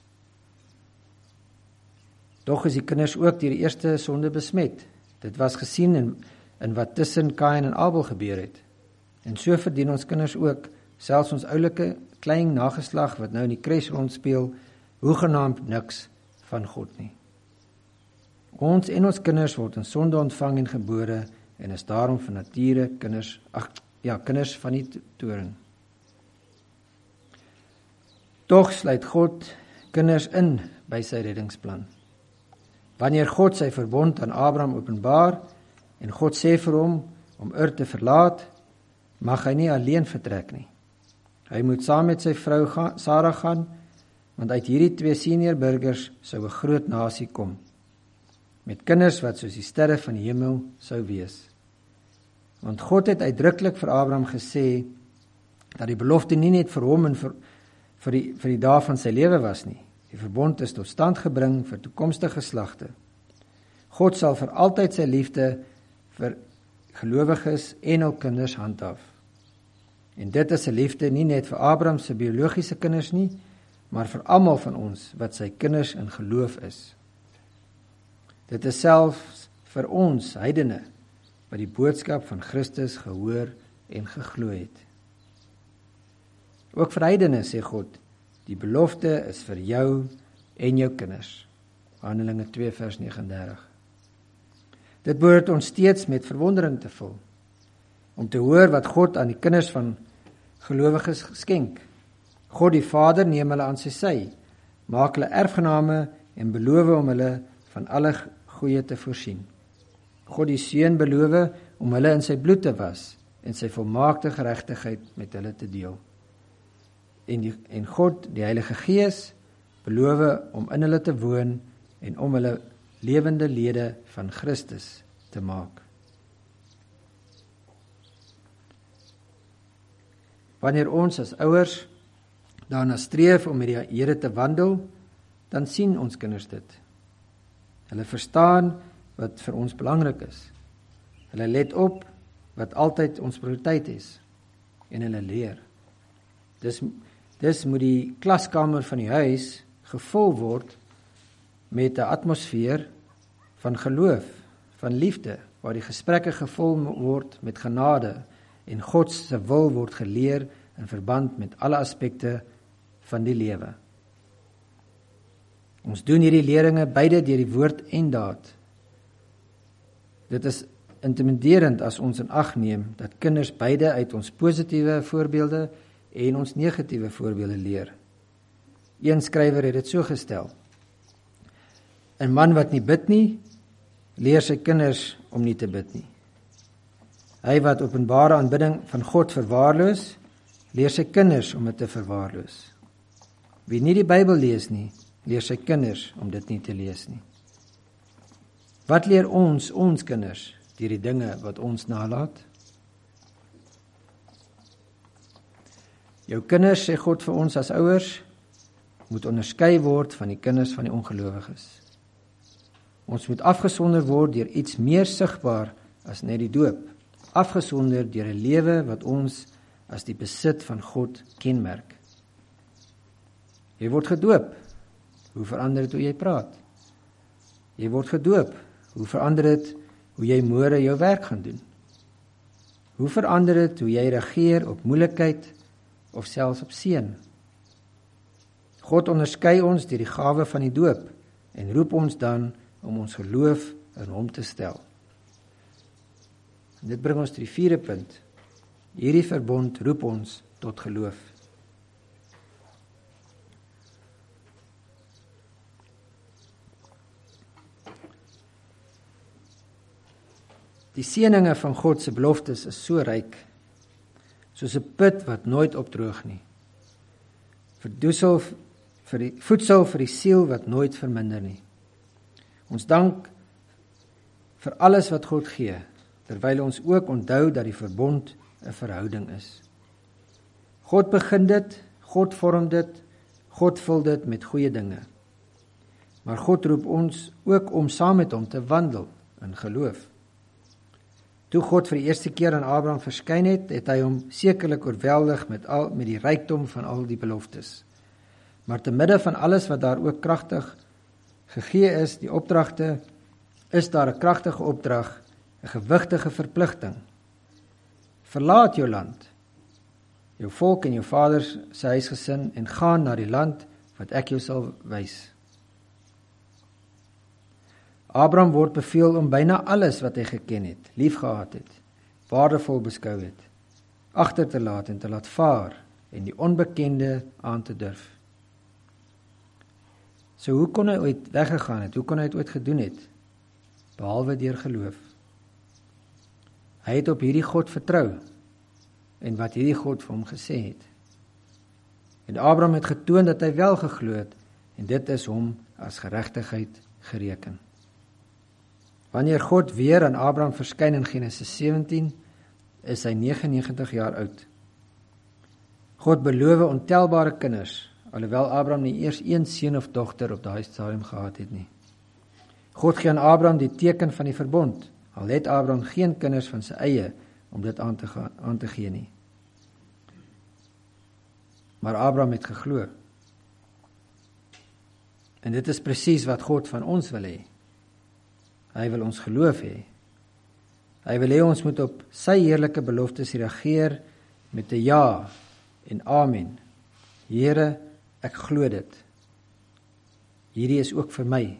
Doch is die kinders ook deur die eerste sonde besmet. Dit was gesien in wat tussen Kain en Abel gebeur het. En so verdien ons kinders ook, selfs ons oulike klein nageslag wat nou in die kres rondspeel, hoegenaamd niks van God nie. Ons en ons kinders word in sonde ontvang en gebore en is daarom van nature kinders van die toorn. Tog sluit God kinders in by sy reddingsplan. Wanneer God sy verbond aan Abraham openbaar en God sê vir hom om te verlaat, mag hy nie alleen vertrek nie. Hy moet saam met sy vrou Sarah gaan, want uit hierdie twee senior burgers sou 'n groot nasie kom, met kinders wat soos die sterre van die hemel sou wees. Want God het uitdruklik vir Abraham gesê dat die belofte nie net vir hom en vir die dae van sy lewe was nie. Die verbond is tot stand gebring vir toekomstige geslagte. God sal vir altyd sy liefde vir gelowiges en hul kinders handhaaf. En dit is 'n liefde nie net vir Abraham se biologiese kinders nie, maar vir almal van ons wat sy kinders in geloof is. Dit is selfs vir ons heidene wat die boodskap van Christus gehoor en geglo het. Ook vir heidene sê God, die belofte is vir jou en jou kinders. Handelinge 2 vers 39. Dit behoort ons steeds met verwondering te vul. om te hoor wat God aan die kinders van gelowiges skenk. God die Vader neem hulle aan sy sy, maak hulle erfgename en beloof om hulle van alle goeie te voorsien. God die Seun beloof om hulle in sy bloed te was en sy volmaakte geregtigheid met hulle te deel. En God, die Heilige Gees, beloof om in hulle te woon en om hulle lewende lede van Christus te maak. Wanneer ons as ouers daarna streef om met die Here te wandel, dan sien ons kinders dit. Hulle verstaan wat vir ons belangrik is. Hulle let op wat altyd ons prioriteit is en hulle leer. Dis moet die klaskamer van die huis gevul word met 'n atmosfeer van geloof, van liefde, waar die gesprekke gevul word met genade en God se wil word geleer in verband met alle aspekte van die lewe. Ons doen hierdie leringe beide deur die woord en daad. Dit is intimiderend as ons in ag neem dat kinders beide uit ons positiewe voorbeelde en ons negatiewe voorbeelde leer. Een skrywer het dit so gestel: 'n man wat nie bid nie, leer sy kinders om nie te bid nie. Hy wat openbare aanbidding van God verwaarloos, leer sy kinders om dit te verwaarloos. Wie nie die Bybel lees nie, leer sy kinders om dit nie te lees nie. Wat leer ons kinders deur die dinge wat ons nalaat? Jou kinders, sê God vir ons as ouers, moet onderskei word van die kinders van die ongelowiges. Ons moet afgesonder word deur iets meer sigbaar as net die doop, afgesonder deur 'n lewe wat ons as die besit van God kenmerk. Jy word gedoop, hoe verander dit hoe jy praat? Jy word gedoop, hoe verander dit hoe jy môre jou werk gaan doen? Hoe verander dit hoe jy reageer op moeilikheid of selfs op seën? God onderskei ons deur die gawe van die doop en roep ons dan om ons geloof in hom te stel. En dit bring ons tot die 4de punt. Hierdie verbond roep ons tot geloof. Die seëninge van God se beloftes is so ryk, soos 'n put wat nooit opdroog nie. Voedsel vir die siel wat nooit verminder nie. Ons dank vir alles wat God gee, terwyl ons ook onthou dat die verbond 'n verhouding is. God begin dit, God vorm dit, God vul dit met goeie dinge. Maar God roep ons ook om saam met hom te wandel in geloof. Toe God vir die eerste keer aan Abraham verskyn het, het hy hom sekerlik oorweldig met die rykdom van al die beloftes. Maar te midde van alles wat daar ook kragtig gegee is, die opdragte, is daar 'n kragtige opdrag, 'n gewigtige verpligting. Verlaat jou land, jou volk en jou vader se huisgesin en gaan na die land wat ek jou sal wys. Abraham word beveel om byna alles wat hy geken het, liefgehad het, waardevol beskou het, agter te laat en te laat vaar en die onbekende aan te durf. So hoe kon hy ooit weggegaan het? Hoe kon hy dit ooit gedoen het? Behalwe deur geloof. Hy het op hierdie God vertrou en wat hierdie God vir hom gesê het. En Abraham het getoon dat hy wel geglo het en dit is hom as geregtigheid gereken. Wanneer God weer aan Abraham verskyn in Genesis 17, is hy 99 jaar oud. God beloof ontelbare kinders, alhoewel Abraham nie eers een seun of dogter op daai stadium gehad het nie. God gee aan Abraham die teken van die verbond, al het Abraham geen kinders van sy eie om dit aan te gee nie. Maar Abraham het geglo. En dit is presies wat God van ons wil hê. Hy wil ons geloof hê. Hy wil hê ons moet op sy heerlike beloftes reageer met 'n ja en amen. Here, ek glo dit. Hierdie is ook vir my.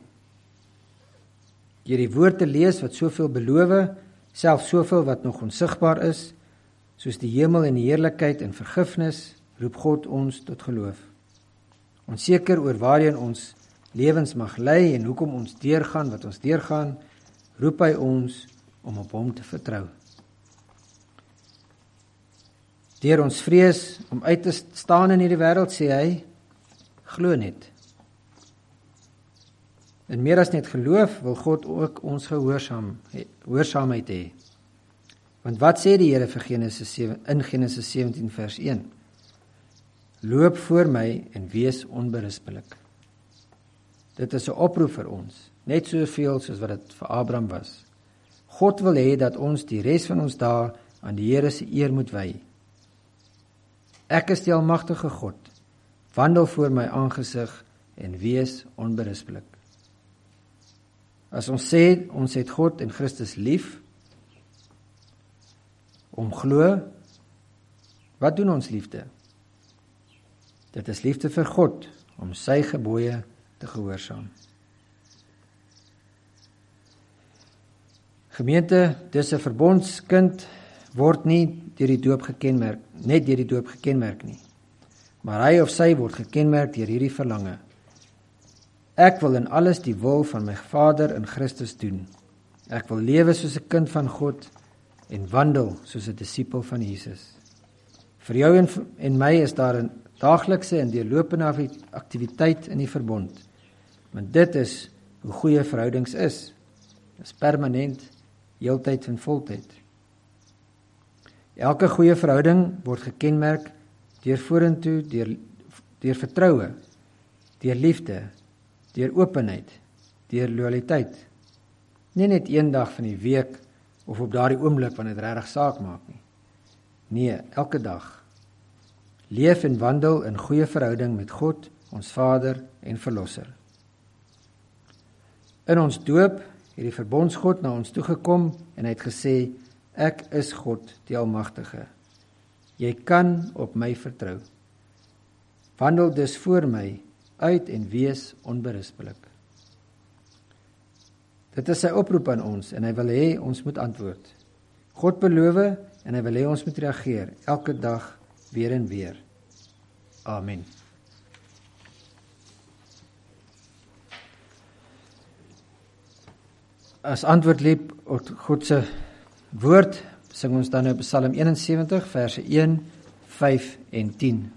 Deur die woord te lees wat soveel beloof, selfs soveel wat nog onsigbaar is, Soos die hemel en die heerlikheid en vergifnis, roep God ons tot geloof. Onseker oor waarheen ons lewens mag lei en hoekom ons deurgaan wat ons deurgaan, roep hy ons om op hom te vertrou. Deur ons vrees om uit te staan in hierdie wêreld, sê hy, glo net. En meer as net geloof, wil God ook ons gehoorsaamheid hê. Want wat sê die Here vir in Genesis 17 vers 1? Loop voor my en wees onberispelik. Dit is 'n oproep vir ons, net soveel soos wat dit vir Abraham was. God wil hê dat ons die res van ons dae aan die Here se eer moet wy. Ek is die almagtige God, wandel voor my aangesig en wees onberispelik. As ons sê, ons het God en Christus lief, glo, wat doen ons liefde? Dit is liefde vir God, om sy gebooie te gehoorsaam. Gemeente, dis 'n verbondskind, word nie deur die doop gekenmerk, net deur die doop gekenmerk nie. Maar hy of sy word gekenmerk deur hierdie verlange. Ek wil in alles die wil van my Vader in Christus doen. Ek wil lewe soos 'n kind van God en wandel soos 'n disipel van Jesus. Vir jou en my is daar 'n daaglikse en deurlopende aktiwiteit in die verbond. Want dit is hoe goeie verhoudings is. Dit is permanent, heeltyd en voltyd. Elke goeie verhouding word gekenmerk deur vorentoe, deur vertroue, deur liefde, deur openheid, deur lojaliteit. Nie net een dag van die week of op daardie oomblik wanneer dit regtig saak maak nie. Nee, elke dag. Leef en wandel in goeie verhouding met God, ons Vader en Verlosser. In ons doop het die verbondsgod na ons toegekom en hy het gesê, ek is God, die Almagtige. Jy kan op my vertrou. Wandel dus voor my uit en wees onberispelik. Dit is sy oproep aan ons en hy wil hê ons moet antwoord. God beloof en hy wil hê ons moet reageer, elke dag weer en weer. Amen. As antwoord liep op God se woord, sing ons dan nou Psalm 71 verse 1, 5 en 10.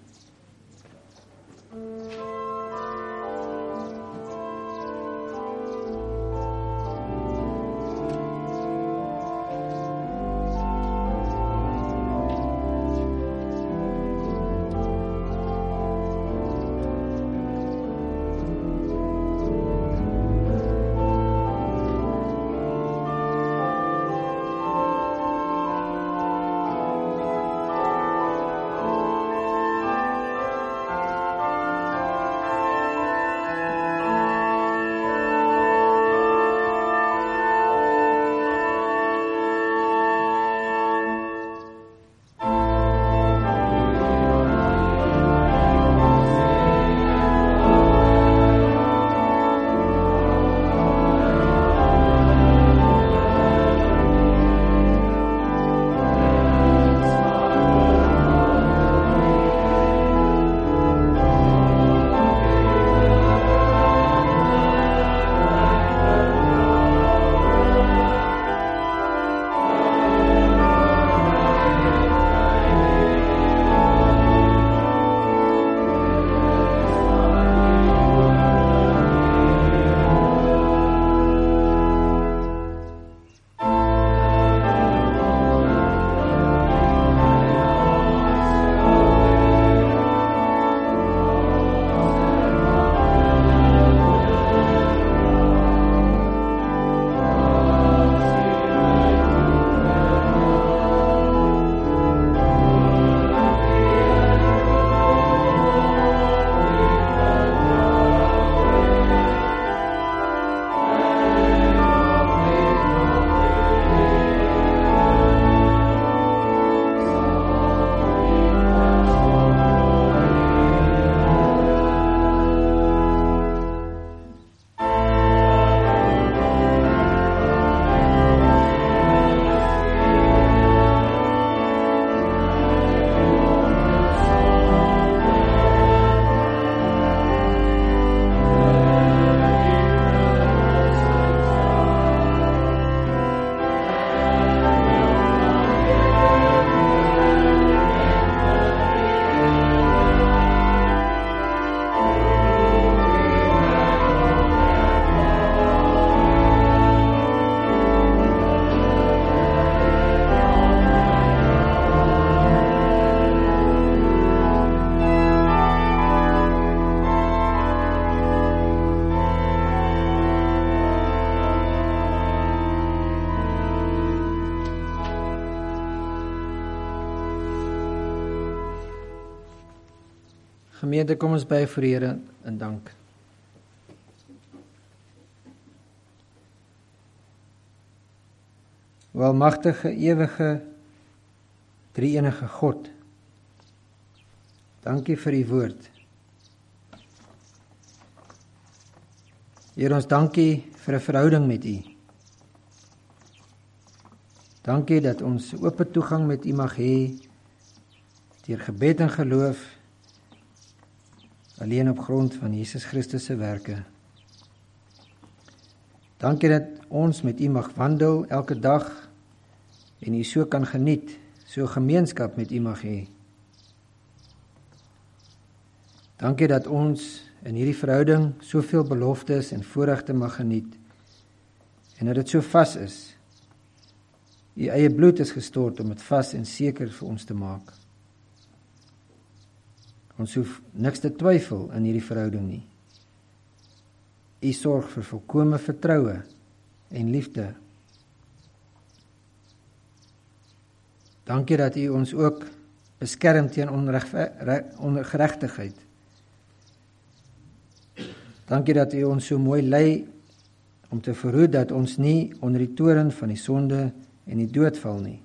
Gemeente, kom ons buig voor Here in dank. O almagtige, ewige, drie-enige God, dankie vir u woord. Here, ons dankie vir 'n verhouding met u. Dankie dat ons oop toegang met u mag hê, deur gebed en geloof, alleen op grond van Jesus Christus se werke. Dankie dat ons met u mag wandel elke dag en u so kan geniet, so gemeenskap met u mag hê. Dankie dat ons in hierdie verhouding soveel beloftes en voorregte mag geniet en dat dit so vas is. U eie bloed is gestort om dit vas en seker vir ons te maak. Ons hoef niks te twyfel in hierdie verhouding nie. U sorg vir volkomme vertroue en liefde. Dankie dat u ons ook beskerm teen ongeregtigheid. Dankie dat u ons so mooi lei om te verhoed dat ons nie onder die toren van die sonde en die dood val nie.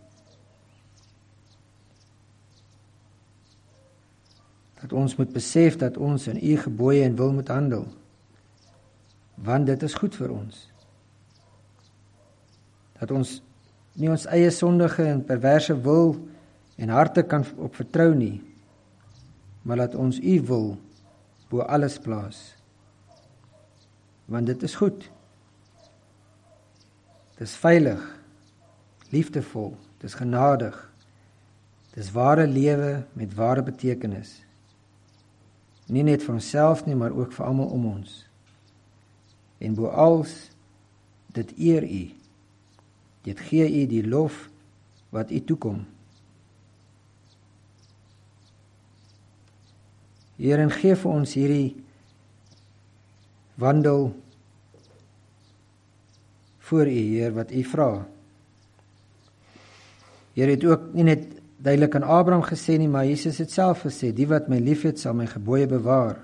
Dat ons moet besef dat ons in u gebooie en wil moet handel, want dit is goed vir ons. Dat ons nie ons eie sondige en perverse wil en harte kan op vertrou nie, maar dat ons u wil bo alles plaas. Want dit is goed. Dit is veilig, liefdevol, dit is genadig, dit is ware lewe met ware betekenis. Nie net vir onsself nie, maar ook vir almal om ons. En bo alles, dit eer u. Dit gee u die lof wat u toekom. Here, en gee vir ons hierdie wandel voor u, Heer, wat u vra. Here het ook nie net duidelik aan Abraham gesê nie, maar Jesus het self gesê, die wat my liefhet sal my gebooie bewaar.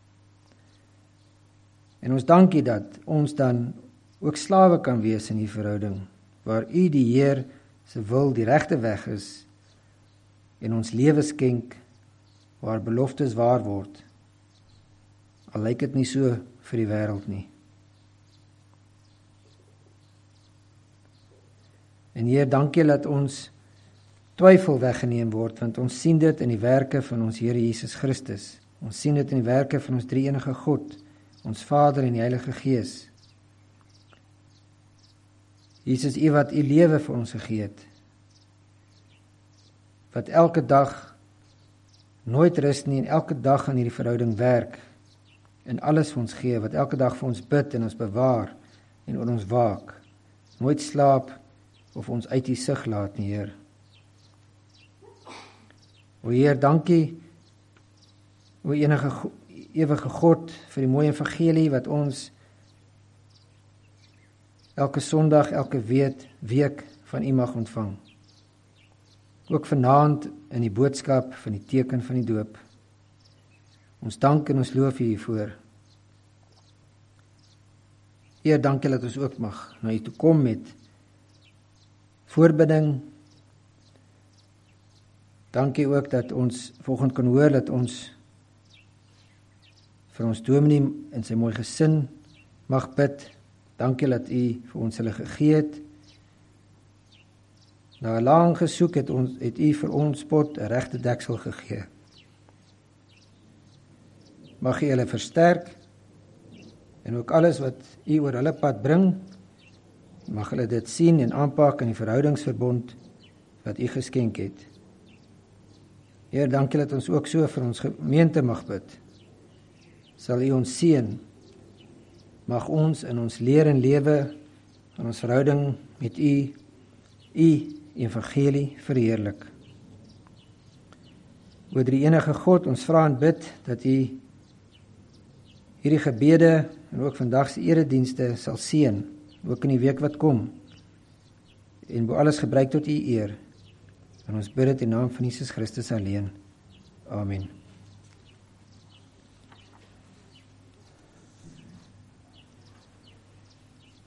En ons dankie dat ons dan ook slawe kan wees in die verhouding, waar u die Heer se wil die regte weg is en ons lewe skenk waar beloftes waar word. Al lyk dit nie so vir die wêreld nie. En Heer, dankie dat ons twyfel weggeneem word, want ons sien dit in die werke van ons Here Jesus Christus. Ons sien dit in die werke van ons drie-enige God, ons Vader en die Heilige Gees. Jesus, u wat u lewe vir ons gegee het, wat elke dag nooit rus nie en elke dag aan hierdie verhouding werk en alles vir ons gee, wat elke dag vir ons bid en ons bewaar en oor ons waak, nooit slaap of ons uit die sig laat nie, Heer. O Heer, dankie, o ewige God, vir die mooie evangelie wat ons elke Sondag, elke week van u mag ontvang. Ook vanaand in die boodskap van die teken van die doop. Ons dank en ons loof u hiervoor. Heer, dankie dat ons ook mag na u toe kom met voorbidding. Dankie ook dat ons volgende kan hoor dat ons vir ons dominee en sy mooi gesin mag bid. Dankie dat u vir ons hulle gegee het. Na lang gesoek het u vir ons pot 'n regte deksel gegee. Mag u hulle versterk en ook alles wat u oor hulle pad bring, mag hulle dit sien en aanpak in die verhoudingsverbond wat u geskenk het. Heer, dankie dat ons ook so vir ons gemeente mag bid. Sal u ons seën. Mag ons in ons leer en lewe, in ons verhouding met u evangelie verheerlik. O drie-enige God, ons vra en bid dat u hierdie gebede en ook vandag se eredienste sal seën, ook in die week wat kom, en bo alles gebruik tot u eer. En ons bid dit in naam van Jesus Christus alleen. Amen.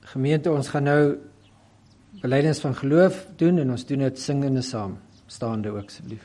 Gemeente, ons gaan nou belydenis van geloof doen en ons doen dit singende saam. Staande ook asseblief.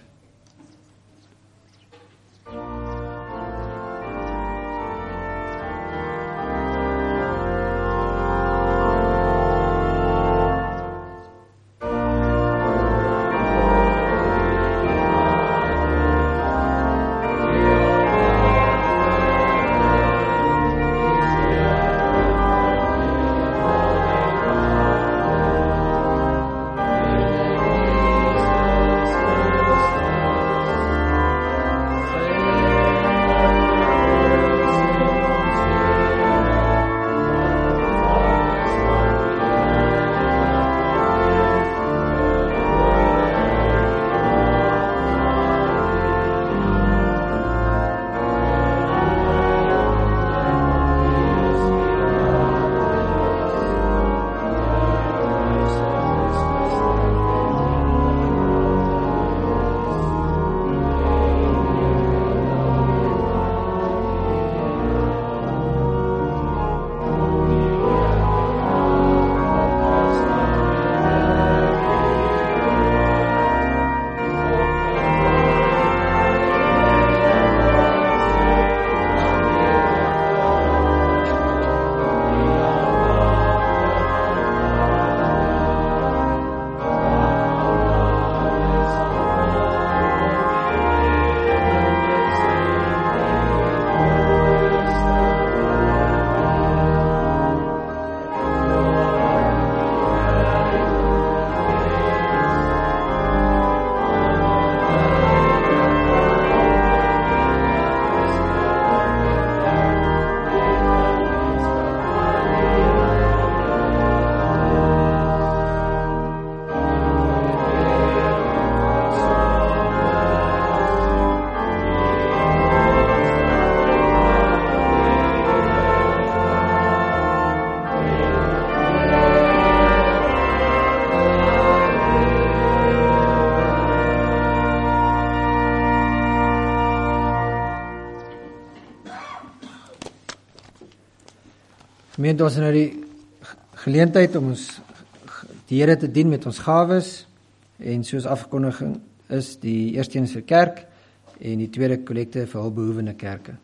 Gemeente, ons het nou die geleentheid om ons die Here te dien met ons gawes en soos afgekondiging is die eerste een vir kerk en die tweede kollekte vir hulpbehoevende kerke.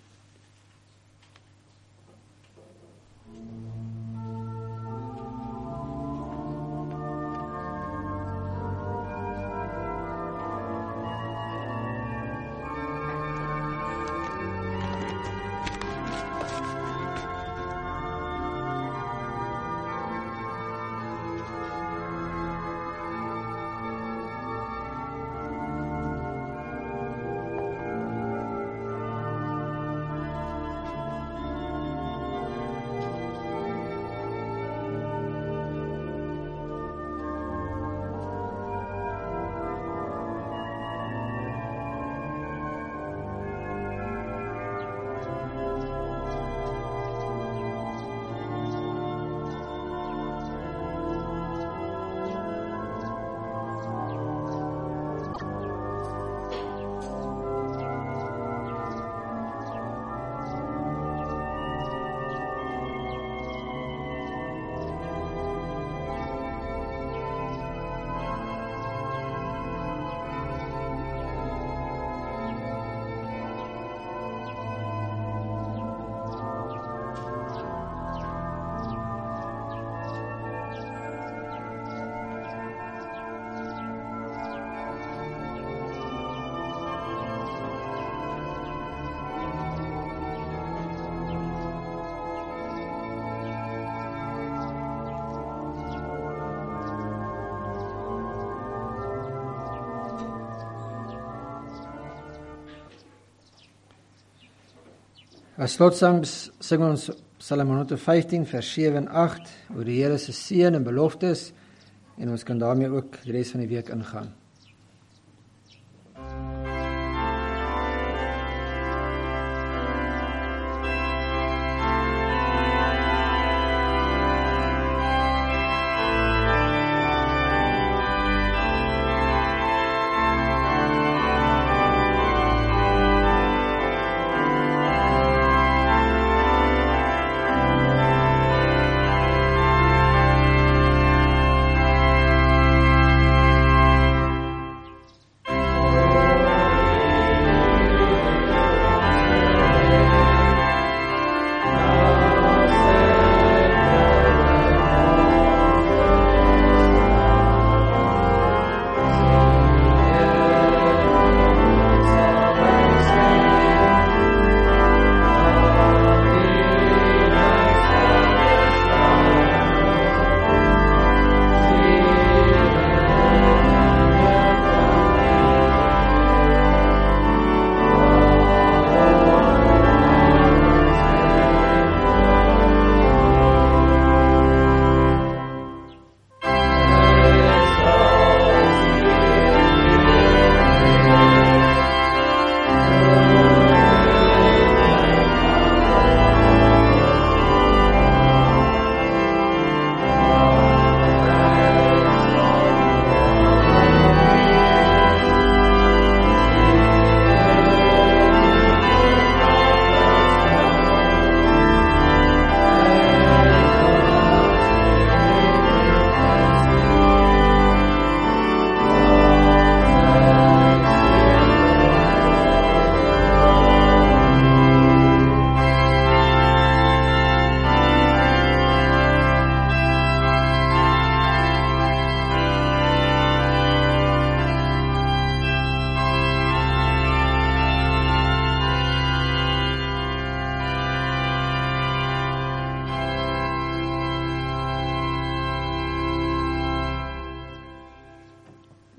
As slotsang sing ons Psalm 115 vers 7 en 8 oor die Here se seën en beloftes en ons kan daarmee ook die res van die week ingaan.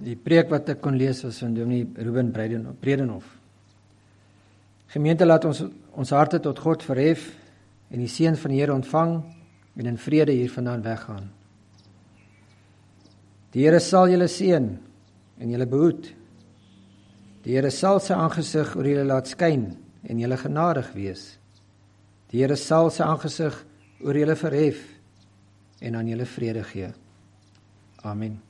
Die preek wat ek kon lees was van Dominee Ruben Bredenhof. Gemeente, laat ons harte tot God verhef en die seën van die Here ontvang en in vrede hiervandaan weggaan. Die Here sal julle seën en julle behoed. Die Here sal sy aangesig oor julle laat skyn en julle genadig wees. Die Here sal sy aangesig oor julle verhef en aan julle vrede gee. Amen.